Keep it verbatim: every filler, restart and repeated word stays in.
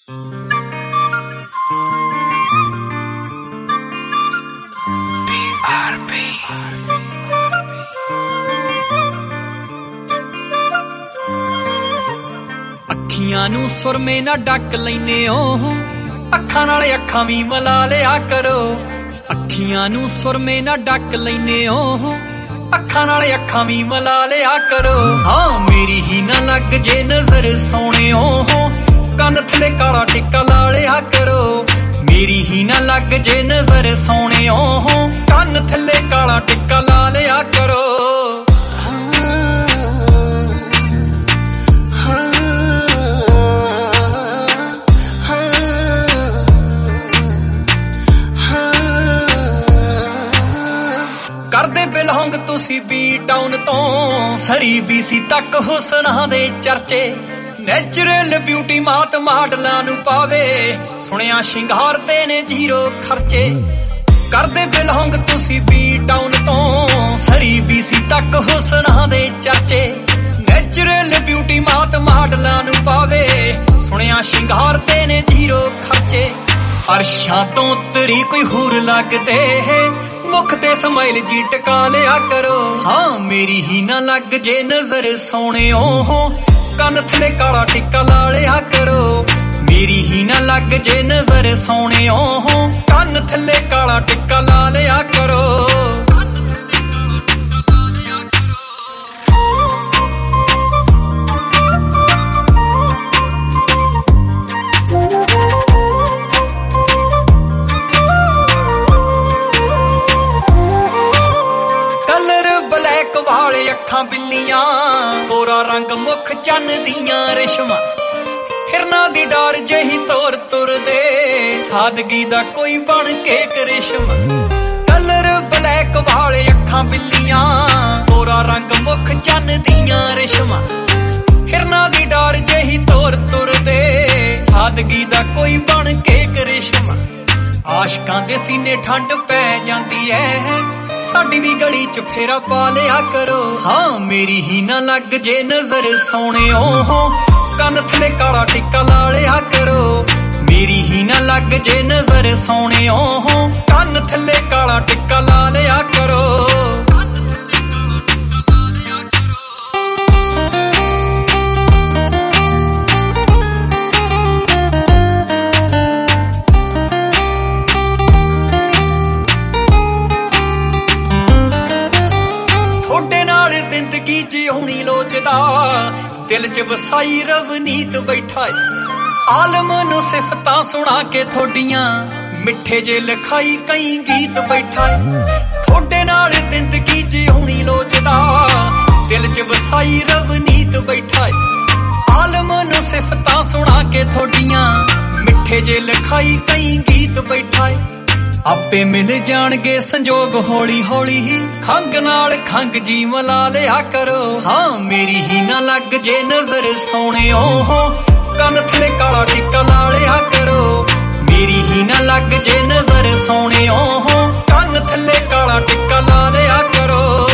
ਅੱਖੀਆਂ ਨੂੰ ਸੁਰਮੇ ਨਾ ਡੱਕ ਲੈਨੇ ਓ, ਅੱਖਾਂ ਨਾਲ ਅੱਖਾਂ ਵੀ ਮਿਲਾ ਲਿਆ ਕਰੋ। ਅੱਖੀਆਂ ਨੂੰ ਸੁਰਮੇ ਨਾ ਡੱਕ ਲੈਨੇ ਓ, ਅੱਖਾਂ ਨਾਲ ਅੱਖਾਂ ਵੀ ਮਿਲਾ ਲਿਆ ਕਰੋ। ਹਾਂ ਮੇਰੀ ਹੀ ਨਾ ਲੱਗ ਜੇ ਨਜ਼ਰ ਸੋਹਣਿਓ, ਕੰਨ ਥਲੇ ਕਾਲਾ ਟਿੱਕਾ ਲਾ ਲਿਆ ਕਰੋ। ਮੇਰੀ ਹੀ ਨਾ ਲੱਗ ਜੇ ਨਜ਼ਰ ਸੋਹਣਿਓ, ਕੰਨ ਥਲੇ ਕਾਲਾ ਟਿੱਕਾ ਲਾ ਲਿਆ ਕਰੋ। ਕਰਦੇ ਬਿਲੋਂਗ ਤੁਸੀਂ ਬੀ ਟਾਊਨ ਤੋਂ ਸਰੀ ਬੀ ਸੀ ਤੱਕ ਹੁਸਨਾਂ ਦੇ ਚਰਚੇ। ਨੈਚੁਰਲ ਬਿਊਟੀ ਮਾਤ ਮਾਡਲਾਂ ਨੂੰ ਪਾਵੇ, ਸੁਣਿਆ ਸ਼ਿੰਗਾਰ ਤੇ ਨੇ ਜ਼ੀਰੋ ਖਰਚੇ। ਕਰਦੇ ਬਿਲੋਂਗ ਤੁਸੀਂ ਬੀ ਟਾਊਨ ਤੋਂ ਸਰੀ ਬੀ ਸੀ ਤੱਕ ਹੁਸਨਾਂ ਦੇ ਚਰਚੇ। ਨੈਚੁਰਲ ਬਿਊਟੀ ਮਾਤ ਮਾਡਲਾਂ ਨੂੰ ਪਾਵੇ, ਸੁਣਿਆ ਸ਼ਿੰਗਾਰ ਤੇ ਨੇ ਜ਼ੀਰੋ ਖਰਚੇ। ਅਰਸ਼ਾਂ ਤੋਂ ਉਤਰੀ ਕੋਈ ਹੂਰ ਲੱਗਦੇ, ਮੁਖ ਤੇ ਸਮਾਈਲ ਜੀ ਟਕਾ ਲਿਆ ਕਰੋ। ਹਾਂ ਮੇਰੀ ਹੀ ਨਾ ਲੱਗ ਜੇ ਨਜ਼ਰ ਸੋਹਣਿਓ, ਕੰਨ ਥਲੇ ਕਾਲਾ ਟਿੱਕਾ ਲਾ ਲਿਆ ਕਰੋ। ਮੇਰੀ ਹੀ ਨਾ ਲੱਗ ਜੇ ਨਜ਼ਰ ਸੋਹਣਿਓ, ਕੰਨ ਥਲੇ ਕਾਲਾ ਟਿੱਕਾ ਲਾ ਲਿਆ ਕਰੋ। ਵਾਲੇ ਅੱਖਾਂ ਬਿੱਲੀਆਂ, ਗੋਰਾ ਰੰਗ ਮੁੱਖ ਚੰਨ ਦੀਆਂ ਰੇਸ਼ਮਾਂ। ਹਿਰਨਾਂ ਦੀ ਡਾਰ ਜਿਹੀ ਤੋਰ ਤੁਰਦੇ, ਸਾਦਗੀ ਦਾ ਕੋਈ ਬਣ ਕੇ ਕਰਿਸ਼ਮਾ। ਕਲਰ ਬਲੈਕ ਵਾਲੇ ਅੱਖਾਂ ਬਿੱਲੀਆਂ, ਗੋਰਾ ਰੰਗ ਮੁੱਖ ਚੰਨ ਦੀਆਂ ਰੇਸ਼ਮਾਂ। ਹਿਰਨਾਂ ਦੀ ਡਾਰ ਜਿਹੀ ਤੋਰ ਤੁਰਦੇ, ਸਾਦਗੀ ਦਾ ਕੋਈ ਬਣ ਕੇ ਕਰਿਸ਼ਮਾ। ਆਸ਼ਕਾਂ ਦੇ ਸੀਨੇ ਠੰਡ ਪੈ ਜਾਂਦੀ ਐ, ਸਾਡੀ ਵੀ ਗਲੀ ਚ ਫੇਰਾ ਪਾ ਲਿਆ ਕਰੋ। ਹਾਂ ਮੇਰੀ ਹੀ ਨਾ ਲੱਗ ਜੇ ਨਜ਼ਰ ਸੋਹਣਿਓ, ਕੰਨ ਥਲੇ ਕਾਲਾ ਟਿੱਕਾ ਲਾ ਲਿਆ ਕਰੋ। ਮੇਰੀ ਹੀ ਨਾ ਲੱਗ ਜੇ ਨਜ਼ਰ ਸੋਹਣਿਓ, ਕੰਨ ਥਲੇ ਕਾਲਾ ਟਿੱਕਾ ਲਾ ਲਿਆ ਕਰੋ। ਜ਼ਿੰਦਗੀ ਜਿਉਣੀ ਲੋਚਦਾ, ਦਿਲ ਚ ਵਸਾਈ ਰਵਨੀਤ ਬੈਠਾ ਏ। ਆਲਮ ਨੂੰ ਸਿਫਤਾਂ ਸੁਣਾ ਕੇ ਥੋਡੀਆਂ, ਮਿੱਠੇ ਜੇ ਲਿਖਾਈ ਕਈ ਗੀਤ ਬੈਠਾ ਏ। ਥੋਡੇ ਨਾਲ ਜ਼ਿੰਦਗੀ ਜਿਉਣੀ ਲੋਚਦਾ, ਦਿਲ ਚ ਵਸਾਈ ਰਵਨੀਤ ਬੈਠਾ ਏ। ਆਲਮ ਨੂੰ ਸਿਫਤਾਂ ਸੁਣਾ ਕੇ ਥੋਡੀਆਂ, ਮਿੱਠੇ ਜੇ ਲਿਖਾਈ ਕਈ ਗੀਤ ਬੈਠਾ ਏ। ਆਪੇ ਮਿਲ ਜਾਣਗੇ ਸੰਜੋਗ ਹੌਲੀ ਹੌਲੀ ਹੀ, ਖੰਗ ਨਾਲ ਖੰਗ ਜੀ ਮਿਲਾ ਲਿਆ ਕਰੋ। ਹਾਂ ਮੇਰੀ ਹੀ ਨਾ ਲੱਗ ਜੇ ਨਜ਼ਰ ਸੋਹਣਿਓ, ਕੰਨ ਥਲੇ ਕਾਲਾ ਟਿੱਕਾ ਲਾ ਲਿਆ ਕਰੋ। ਮੇਰੀ ਹੀ ਨਾ ਲੱਗ ਜੇ ਨਜ਼ਰ ਸੋਹਣਿਓ, ਕੰਨ ਥਲੇ ਕਾਲਾ ਟਿੱਕਾ ਲਾ ਲਿਆ ਕਰੋ।